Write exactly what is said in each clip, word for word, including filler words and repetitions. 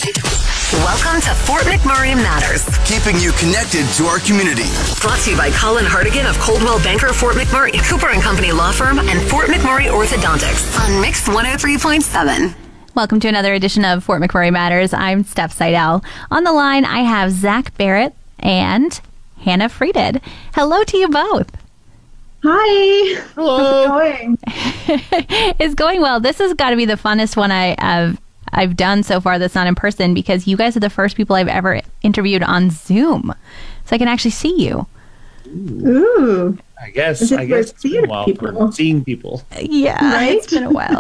Welcome to Fort McMurray Matters. Keeping you connected to our community. Brought to you by Colin Hardigan of Coldwell Banker Fort McMurray, Cooper and Company Law Firm, and Fort McMurray Orthodontics on Mix one oh three point seven. Welcome to another edition of Fort McMurray Matters. I'm Steph Seidel. On the line, I have Zach Barrett and Hannah Frieded. Hello to you both. Hi. Hello. How's it going? It's going well. This has got to be the funnest one I have I've done so far that's not in person, because you guys are the first people I've ever interviewed on Zoom, so I can actually see you. Ooh. I guess. Is it I guess for it's been a seeing while people? for seeing people. Yeah, Right? It's been a while.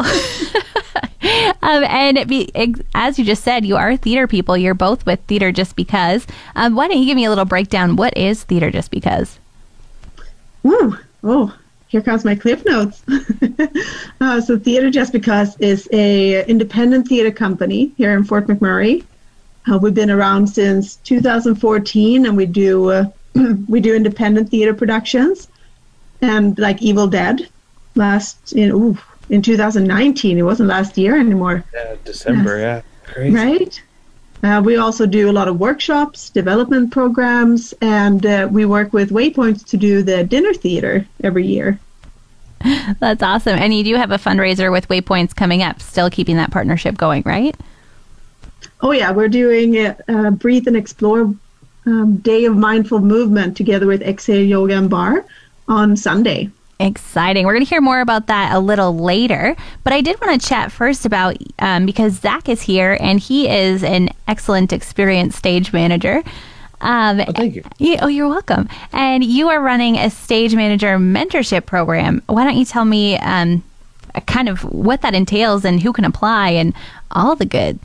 um, and it be, ex- as you just said, you are theater people. You're both with Theater Just Because. Um, why don't you give me a little breakdown? What is Theater Just Because? Ooh. Oh, here comes my clip notes. uh, so Theater Just Because is a independent theater company here in Fort McMurray. Uh, we've been around since two thousand fourteen, and we do uh, we do independent theater productions, and like Evil Dead, last in ooh, in two thousand nineteen. It wasn't last year anymore. Yeah, December. Yeah, crazy. Right. Uh, we also do a lot of workshops, development programs, and uh, we work with Waypoints to do the dinner theater every year. That's awesome. And you do have a fundraiser with Waypoints coming up, still keeping that partnership going, right? Oh, yeah, we're doing a uh, Breathe and Explore um, Day of Mindful Movement together with Exhale Yoga and Bar on Sunday. Exciting. We're going to hear more about that a little later. But I did want to chat first about, um, because Zach is here and he is an excellent, experienced stage manager. Um, Oh, thank you. you. Oh, you're welcome. And you are running a stage manager mentorship program. Why don't you tell me um, kind of what that entails and who can apply and all the good?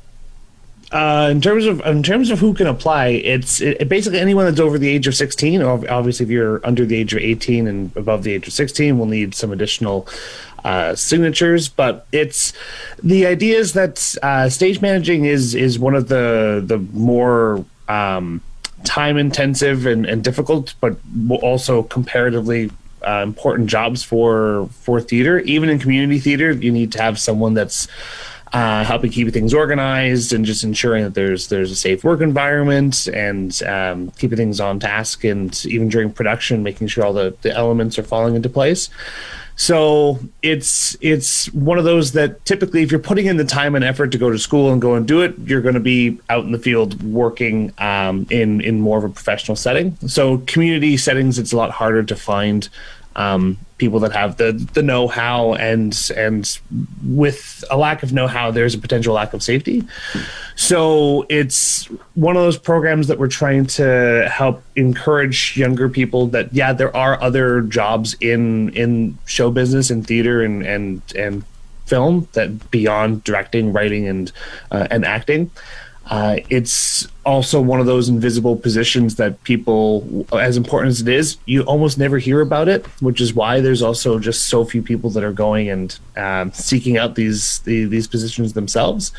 Uh, in terms of in terms of who can apply, it's it, basically anyone that's over the age of sixteen. Or obviously, if you're under the age of eighteen and above the age of sixteen, we'll need some additional uh, signatures. But it's the idea is that uh, stage managing is is one of the the more um, time intensive and, and difficult, but also comparatively uh, important jobs for for theater. Even in community theater, you need to have someone that's Uh, helping keep things organized and just ensuring that there's there's a safe work environment and um, keeping things on task, and even during production, making sure all the, the elements are falling into place. So it's it's one of those that typically, if you're putting in the time and effort to go to school and go and do it, you're going to be out in the field working um, in in more of a professional setting. So community settings, it's a lot harder to find um, people that have the the know-how, and and with a lack of know-how, there's a potential lack of safety. So it's one of those programs that we're trying to help encourage younger people that, yeah, there are other jobs in in show business and theater and and and film that beyond directing, writing, and uh, and acting. Uh, it's also one of those invisible positions that people, as important as it is, you almost never hear about it, which is why there's also just so few people that are going and um, seeking out these the, these positions themselves.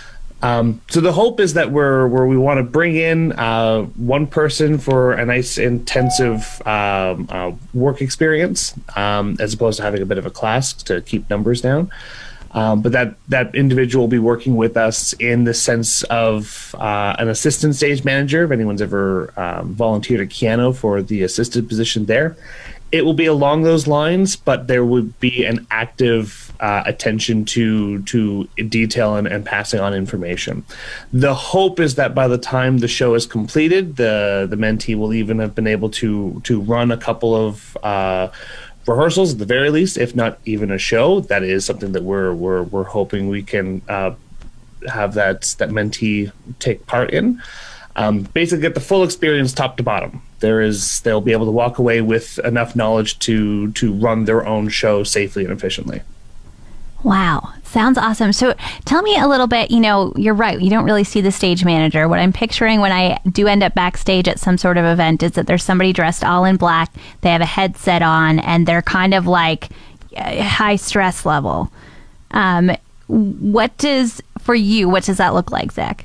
Um, so the hope is that we're where we want to bring in uh, one person for a nice intensive um, uh, work experience, um, as opposed to having a bit of a class to keep numbers down. Um, but that, that individual will be working with us in the sense of uh, an assistant stage manager. If anyone's ever um, volunteered at Keano for the assisted position there, it will be along those lines, but there would be an active uh, attention to to detail and, and passing on information. The hope is that by the time the show is completed, the the mentee will even have been able to to run a couple of uh, rehearsals at the very least, if not even a show. That is something that we're we're we're hoping we can uh, have that that mentee take part in. Um, basically, get the full experience, top to bottom. There is they'll be able to walk away with enough knowledge to to run their own show safely and efficiently. Wow. Sounds awesome. So tell me a little bit, you know, you're right. You don't really see the stage manager. What I'm picturing when I do end up backstage at some sort of event is that there's somebody dressed all in black. They have a headset on and they're kind of like uh, high stress level. Um, what does, for you, what does that look like, Zach?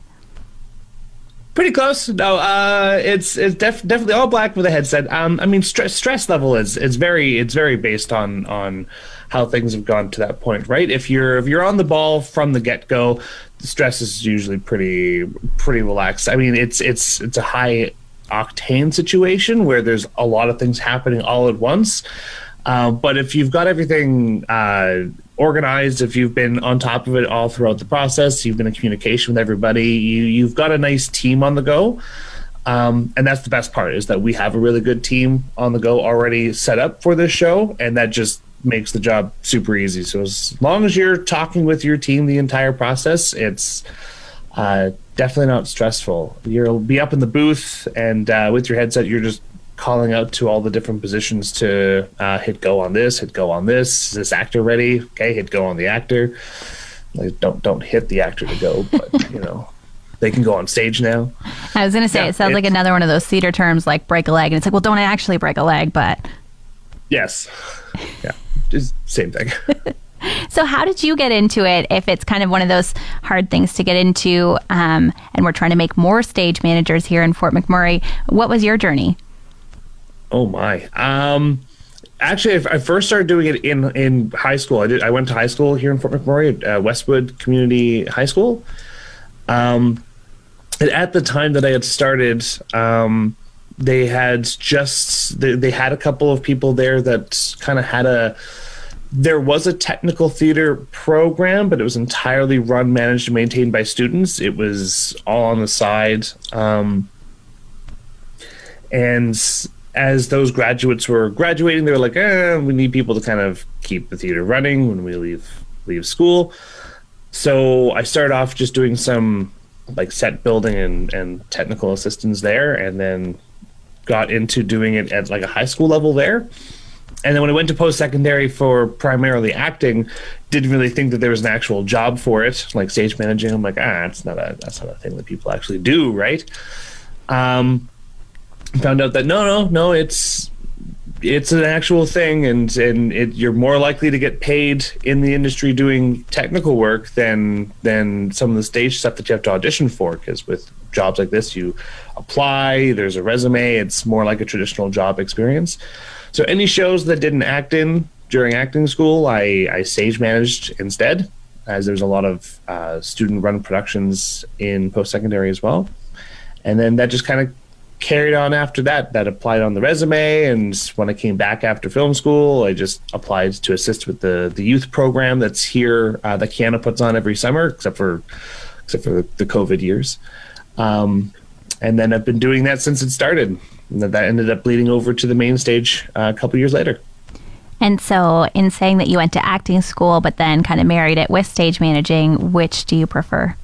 Pretty close. No, uh, it's it's def- definitely all black with a headset. Um, I mean, stress stress level is it's very it's very based on on how things have gone to that point, right? If you're if you're on the ball from the get go, stress is usually pretty pretty relaxed. I mean, it's it's it's a high octane situation where there's a lot of things happening all at once. Uh, but if you've got everything uh, organized, if you've been on top of it all throughout the process, you've been in communication with everybody, you, you've got a nice team on the go. Um, and that's the best part, is that we have a really good team on the go already set up for this show, and that just makes the job super easy. So as long as you're talking with your team the entire process, it's uh, definitely not stressful. You'll be up in the booth, and uh, with your headset, you're just calling out to all the different positions to uh, hit go on this, hit go on this. Is this actor ready? Okay, hit go on the actor. Like, don't don't hit the actor to go, but you know, they can go on stage now. I was going to say, yeah, it sounds like another one of those theater terms like break a leg, and it's like, well, don't actually break a leg, but yes, yeah, just same thing. So how did you get into it, if it's kind of one of those hard things to get into, um, and we're trying to make more stage managers here in Fort McMurray? What was your journey? Oh my! Um, actually, I first started doing it in in high school. I did. I went to high school here in Fort McMurray, at uh, Westwood Community High School. Um, and at the time that I had started, um, they had just they, they had a couple of people there that kind of had a. There was a technical theater program, but it was entirely run, managed, and maintained by students. It was all on the side, um, and as those graduates were graduating, they were like, eh, we need people to kind of keep the theater running when we leave leave school. So I started off just doing some like set building and, and technical assistance there, and then got into doing it at like a high school level there. And then when I went to post-secondary for primarily acting, didn't really think that there was an actual job for it, like stage managing. I'm like, ah, it's not a that's not a thing that people actually do, right? Um, found out that no, no, no, it's it's an actual thing, and and it, you're more likely to get paid in the industry doing technical work than than some of the stage stuff that you have to audition for. Because with jobs like this, you apply, there's a resume, it's more like a traditional job experience. So any shows that didn't act in during acting school, I, I stage managed instead, as there's a lot of uh, student-run productions in post-secondary as well. And then that just kind of carried on after that. That applied on the resume, and when I came back after film school, I just applied to assist with the, the youth program that's here, uh, that Kiana puts on every summer, except for except for the COVID years. Um, and then I've been doing that since it started. And that ended up bleeding over to the main stage uh, a couple years later. And so in saying that you went to acting school, but then kind of married it with stage managing, which do you prefer?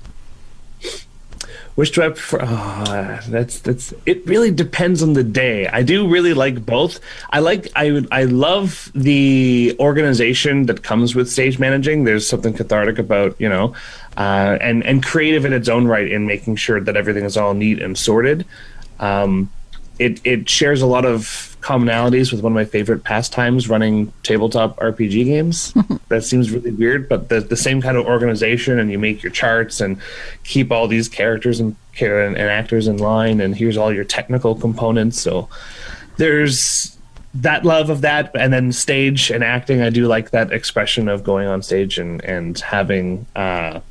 Which do I prefer? Oh, that's that's. It really depends on the day. I do really like both. I like. I I love the organization that comes with stage managing. There's something cathartic about, you know, uh, and and creative in its own right in making sure that everything is all neat and sorted. Um, it it shares a lot of commonalities with one of my favorite pastimes, running tabletop R P G games. That seems really weird, but the the same kind of organization, and you make your charts and keep all these characters and, and, and actors in line, and here's all your technical components. So there's that love of that, and then stage and acting, I do like that expression of going on stage and, and having uh,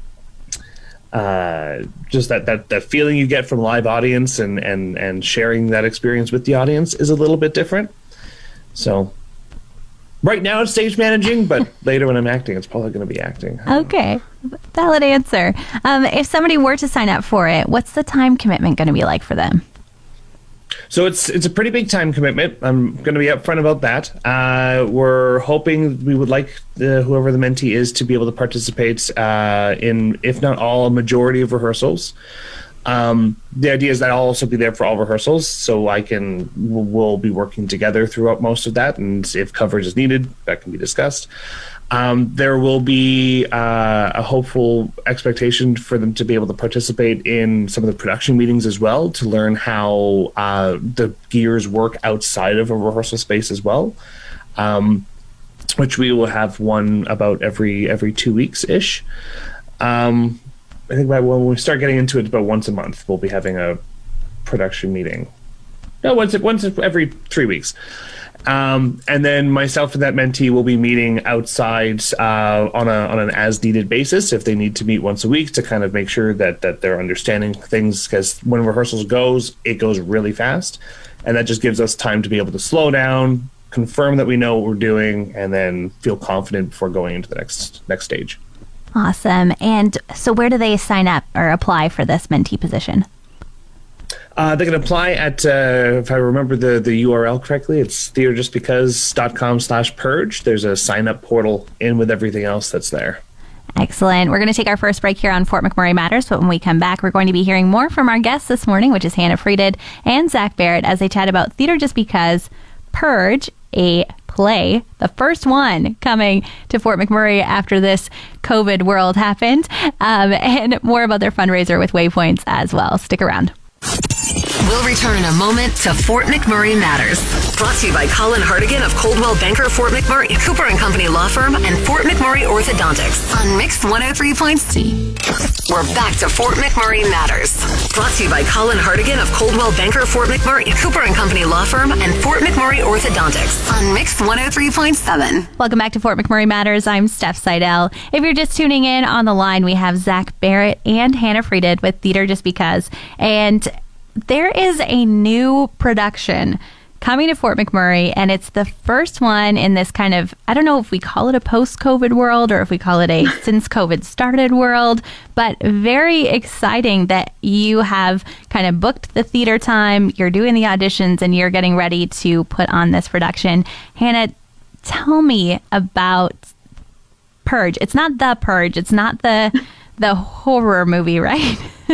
uh, just that, that, that feeling you get from live audience and, and, and sharing that experience with the audience is a little bit different. So right now it's stage managing, but later when I'm acting, it's probably going to be acting. Okay. Valid answer. Um, if somebody were to sign up for it, what's the time commitment going to be like for them? So it's it's a pretty big time commitment. I'm going to be upfront about that. Uh, we're hoping we would like the, whoever the mentee is to be able to participate uh, in, if not all, a majority of rehearsals. Um, the idea is that I'll also be there for all rehearsals, so I can we'll, we'll be working together throughout most of that, and if coverage is needed, that can be discussed. Um, there will be uh, a hopeful expectation for them to be able to participate in some of the production meetings as well, to learn how uh, the gears work outside of a rehearsal space as well, um, which we will have one about every every two weeks ish. Um, I think by when we start getting into it, about once a month, we'll be having a production meeting. No, once once every three weeks. Um, and then myself and that mentee will be meeting outside uh, on a on an as needed basis if they need to meet once a week to kind of make sure that that they're understanding things, because when rehearsals goes, it goes really fast, and that just gives us time to be able to slow down, confirm that we know what we're doing, and then feel confident before going into the next next stage. Awesome. And so where do they sign up or apply for this mentee position? Uh, they can apply at, uh, if I remember the, the U R L correctly, it's theaterjustbecause.com slash purge. There's a sign-up portal in with everything else that's there. Excellent. We're going to take our first break here on Fort McMurray Matters, but when we come back, we're going to be hearing more from our guests this morning, which is Hannah Frieded and Zach Barrett, as they chat about Theater Just Because, Purge, a play, the first one coming to Fort McMurray after this COVID world happened, um, and more about their fundraiser with Waypoints as well. Stick around. We'll return in a moment to Fort McMurray Matters. Brought to you by Colin Hartigan of Coldwell Banker Fort McMurray, Cooper and Company Law Firm, and Fort McMurray Orthodontics on Mix one oh three point C. We're back to Fort McMurray Matters. Brought to you by Colin Hartigan of Coldwell Banker Fort McMurray, Cooper and Company Law Firm, and Fort McMurray Orthodontics on Mix one oh three point seven. Welcome back to Fort McMurray Matters. I'm Steph Seidel. If you're just tuning in, on the line we have Zach Barrett and Hannah Frieded with Theater Just Because. And there is a new production coming to Fort McMurray, and it's the first one in this kind of, I don't know if we call it a post-COVID world or if we call it a since COVID started world, but very exciting that you have kind of booked the theater time, you're doing the auditions, and you're getting ready to put on this production. Hannah, tell me about Purge. It's not The Purge. It's not the the horror movie, right?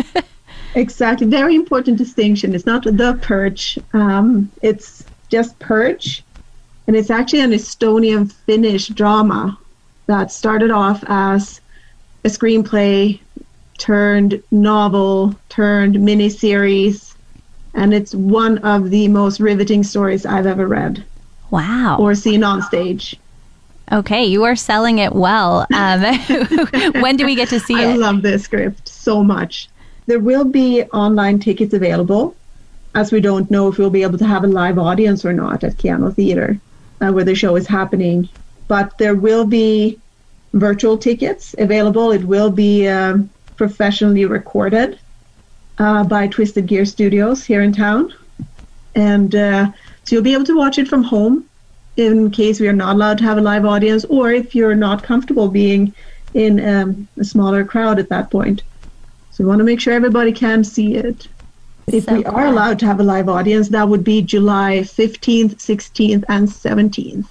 Exactly. Very important distinction. It's not The Purge. Um, it's just Purge. And it's actually an Estonian-Finnish drama that started off as a screenplay turned novel, turned miniseries. And it's one of the most riveting stories I've ever read. Wow. Or seen on stage. Okay, you are selling it well. Um, when do we get to see I it? I love this script so much. There will be online tickets available, as we don't know if we'll be able to have a live audience or not at Keano Theater, uh, where the show is happening. But there will be virtual tickets available. It will be um, professionally recorded uh, by Twisted Gear Studios here in town. And uh, so you'll be able to watch it from home in case we are not allowed to have a live audience, or if you're not comfortable being in um, a smaller crowd at that point. So we want to make sure everybody can see it. If So we cool. are allowed to have a live audience, that would be July fifteenth, sixteenth, and seventeenth.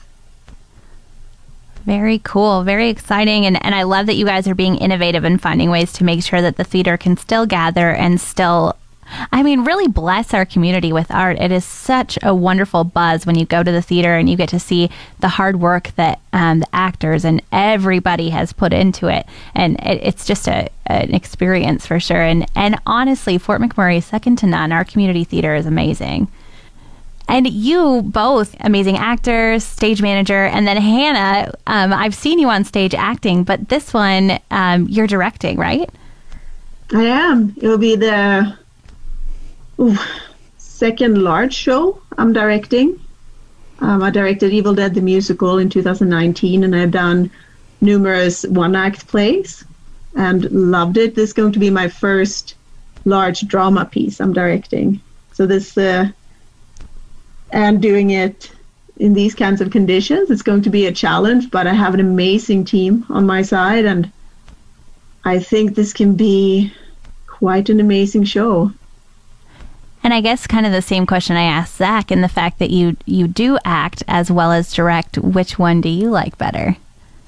Very cool. Very exciting. And, and I love that you guys are being innovative and finding ways to make sure that the theater can still gather and still, I mean, really bless our community with art. It is such a wonderful buzz when you go to the theater and you get to see the hard work that um, the actors and everybody has put into it. And it, it's just a, an experience for sure. And, and honestly, Fort McMurray is second to none. Our community theater is amazing. And you both, amazing actors, stage manager, and then Hannah, um, I've seen you on stage acting, but this one um, you're directing, right? I am. It will be the ooh, second large show I'm directing. Um, I directed Evil Dead the Musical in two thousand nineteen, and I've done numerous one-act plays and loved it. This is going to be my first large drama piece I'm directing. So this... Uh, And doing it in these kinds of conditions, it's going to be a challenge, but I have an amazing team on my side, and I think this can be quite an amazing show. And I guess kind of the same question I asked Zach, in the fact that you, you do act as well as direct, which one do you like better?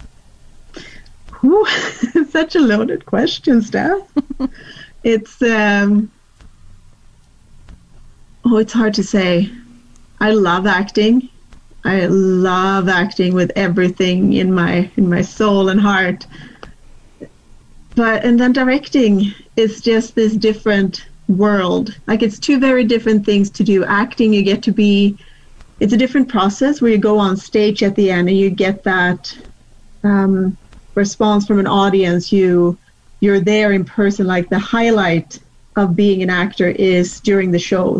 Ooh, such a loaded question, Steph. It's, um, oh, it's hard to say. I love acting. I love acting with everything in my in my soul and heart. But and then directing is just this different world. Like, it's two very different things to do. Acting, you get to be, it's a different process where you go on stage at the end and you get that um, response from an audience. You you're there in person. Like, the highlight of being an actor is during the shows.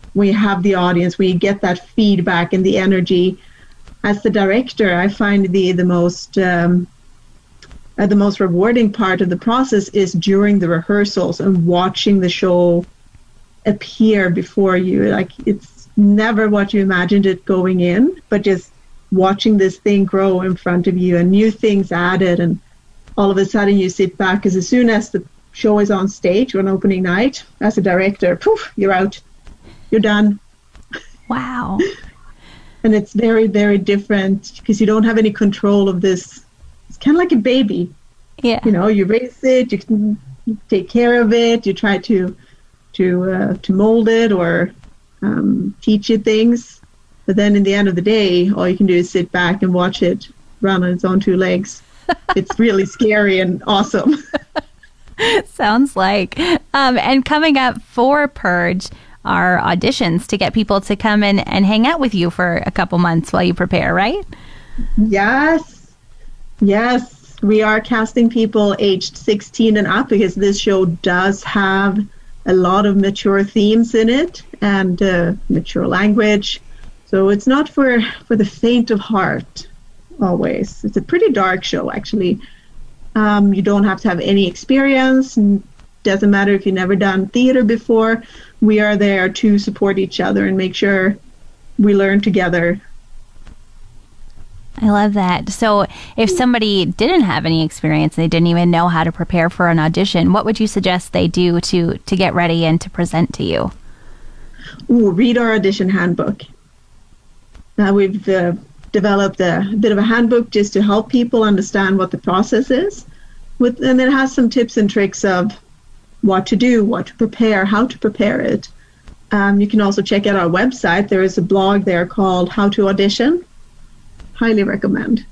when you have the audience, when you get that feedback and the energy. As the director, I find the the most um, uh, the most rewarding part of the process is during the rehearsals and watching the show appear before you. Like, it's never what you imagined it going in, but just watching this thing grow in front of you and new things added, and all of a sudden you sit back, because as soon as the show is on stage on opening night, as a director, poof, you're out, you're done. Wow. And it's very, very different because you don't have any control of this. It's kind of like a baby. Yeah. You know, you raise it, you can take care of it, you try to to uh, to mold it or um, teach it things. But then in the end of the day, all you can do is sit back and watch it run on its own two legs. It's really scary and awesome. Sounds like. Um, and coming up for Purge are auditions to get people to come in and hang out with you for a couple months while you prepare, right? Yes. Yes. We are casting people aged sixteen and up because this show does have a lot of mature themes in it and uh, mature language. So it's not for, for the faint of heart always. It's a pretty dark show, actually. Um, you don't have to have any experience. Doesn't matter if you've never done theater before. We are there to support each other and make sure we learn together. I love that. So if somebody didn't have any experience, they didn't even know how to prepare for an audition, what would you suggest they do to, to get ready and to present to you? Ooh, read our audition handbook. Uh, we've uh, developed a bit of a handbook just to help people understand what the process is. With, and it has some tips and tricks of what to do, what to prepare, how to prepare it. Um, you can also check out our website. There is a blog there called How to Audition. Highly recommend.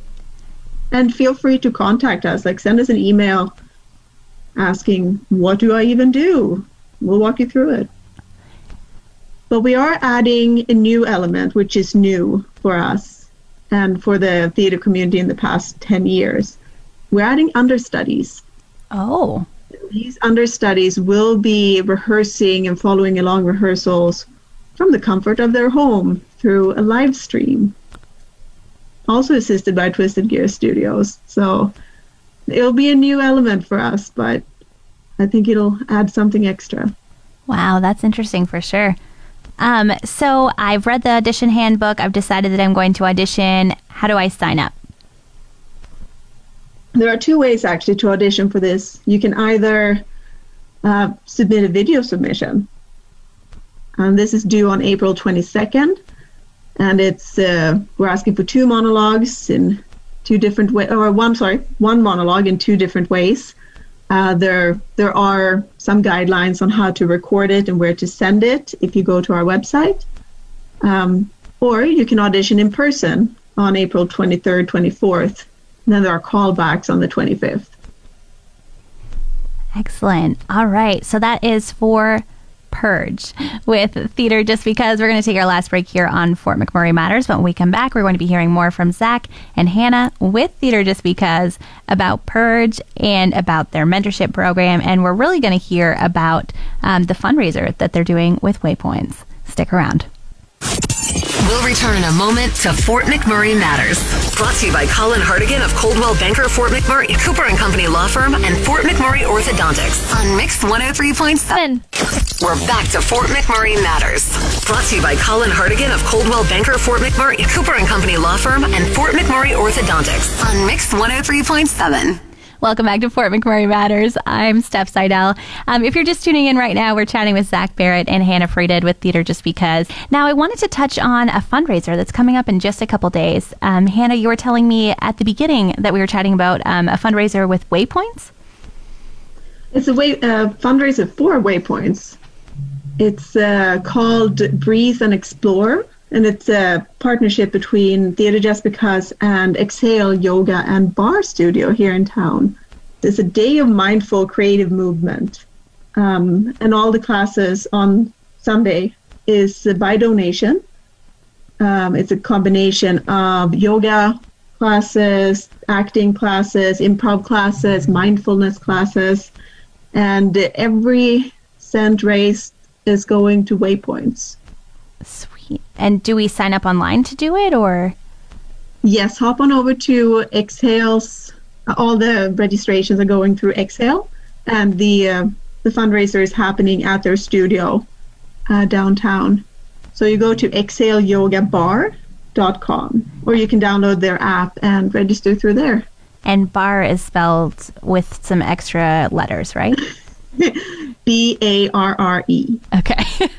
And feel free to contact us. Like, send us an email asking, what do I even do? We'll walk you through it. But we are adding a new element, which is new for us and for the theater community in the past ten years. We're adding understudies. Oh. These understudies will be rehearsing and following along rehearsals from the comfort of their home through a live stream, also assisted by Twisted Gear Studios. So it'll be a new element for us, but I think it'll add something extra. Wow, that's interesting for sure. Um, so I've read the audition handbook. I've decided that I'm going to audition. How do I sign up? There are two ways actually to audition for this. You can either uh, submit a video submission. And this is due on April twenty-second. And it's uh, we're asking for two monologues in two different ways, or one, sorry, one monologue in two different ways. Uh, there there are some guidelines on how to record it and where to send it if you go to our website. Um, or you can audition in person on April twenty-third, twenty-fourth. And then there are callbacks on the twenty-fifth. Excellent. All right. So that is for Purge with Theater Just Because. We're going to take our last break here on Fort McMurray Matters. But when we come back, we're going to be hearing more from Zach and Hannah with Theater Just Because about Purge and about their mentorship program. And we're really going to hear about um, the fundraiser that they're doing with Waypoints. Stick around. We'll return in a moment to Fort McMurray Matters. Brought to you by Colin Hartigan of Coldwell Banker Fort McMurray, Cooper and Company Law Firm, and Fort McMurray Orthodontics on Mixed one oh three point seven. We're back to Fort McMurray Matters. Brought to you by Colin Hartigan of Coldwell Banker Fort McMurray, Cooper and Company Law Firm, and Fort McMurray Orthodontics on Mixed one oh three point seven. Welcome back to Fort McMurray Matters. I'm Steph Seidel. Um, if you're just tuning in right now, we're chatting with Zach Barrett and Hannah Frieded with Theater Just Because. Now, I wanted to touch on a fundraiser that's coming up in just a couple days. Um, Hannah, you were telling me at the beginning that we were chatting about um, a fundraiser with Waypoints? It's a way, uh, fundraiser for Waypoints. It's uh, called Breathe and Explore, and it's a partnership between Theater Just Because and Exhale Yoga and Bar Studio here in town. It's a day of mindful creative movement. Um, and all the classes on Sunday is by donation. Um, it's a combination of yoga classes, acting classes, improv classes, mindfulness classes, and every cent raised is going to Waypoints. Sweet. And do we sign up online to do it, or? Yes, hop on over to Exhale's. All the registrations are going through Exhale, and the uh, the fundraiser is happening at their studio uh, downtown. So you go to exhale yoga bar dot com, or you can download their app and register through there. And bar is spelled with some extra letters, right? B A R R E. Okay.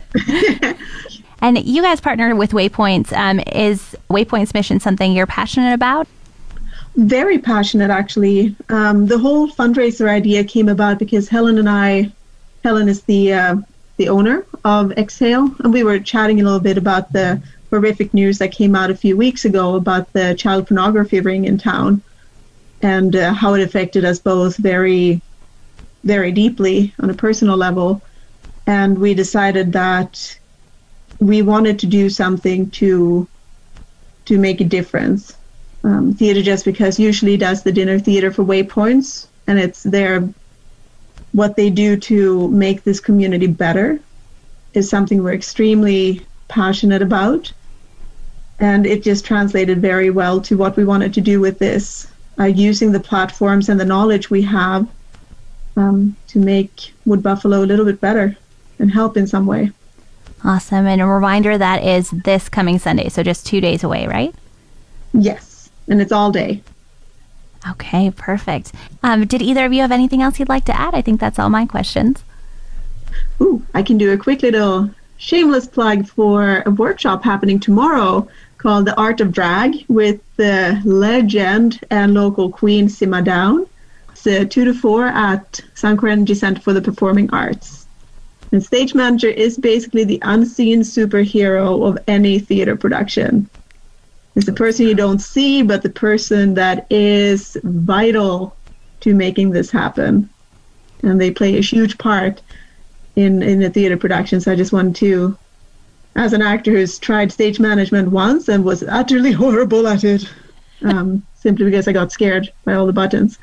And you guys partnered with Waypoints. Um, is Waypoints mission something you're passionate about? Very passionate, actually. Um, the whole fundraiser idea came about because Helen and I, Helen is the uh, the owner of Exhale, and we were chatting a little bit about the horrific news that came out a few weeks ago about the child pornography ring in town, and uh, how it affected us both very, very deeply on a personal level. And we decided that we wanted to do something to to make a difference. Um, Theatre Just Because usually does the dinner theater for Waypoints, and it's their what they do to make this community better is something we're extremely passionate about, and it just translated very well to what we wanted to do with this, uh, using the platforms and the knowledge we have um, to make Wood Buffalo a little bit better and help in some way. Awesome. And a reminder, that is this coming Sunday, so just two days away, right? Yes, and it's all day. Okay, perfect. Um, did either of you have anything else you'd like to add? I think that's all my questions. Ooh, I can do a quick little shameless plug for a workshop happening tomorrow called The Art of Drag with the legend and local queen Sima Down. It's uh, two to four at Suncor Energy Center for the Performing Arts. And stage manager is basically the unseen superhero of any theater production. It's the person you don't see, but the person that is vital to making this happen. And they play a huge part in, in the theater production. So I just wanted to, as an actor who's tried stage management once and was utterly horrible at it, um, simply because I got scared by all the buttons.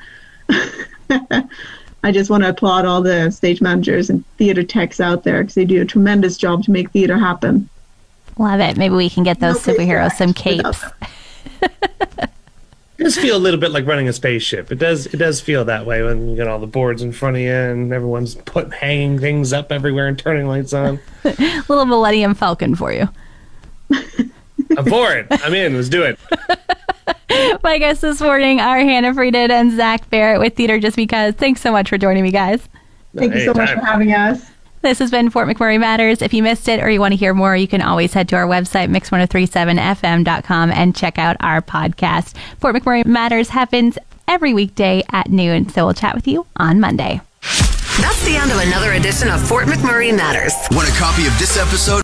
I just want to applaud all the stage managers and theater techs out there because they do a tremendous job to make theater happen. Love it. Maybe we can get those No superheroes some capes. It does feel a little bit like running a spaceship. It does it does feel that way when you got all the boards in front of you and everyone's putting hanging things up everywhere and turning lights on. Little Millennium Falcon for you. I'm for it. I'm in. Let's do it. My guests this morning are Hannah Frieden and Zach Barrett with Theatre Just Because. Thanks so much for joining me, guys. Thank you so much for having us. This has been Fort McMurray Matters. If you missed it or you want to hear more, you can always head to our website, mix ten thirty-seven f m dot com, and check out our podcast. Fort McMurray Matters happens every weekday at noon, so we'll chat with you on Monday. That's the end of another edition of Fort McMurray Matters. Want a copy of this episode?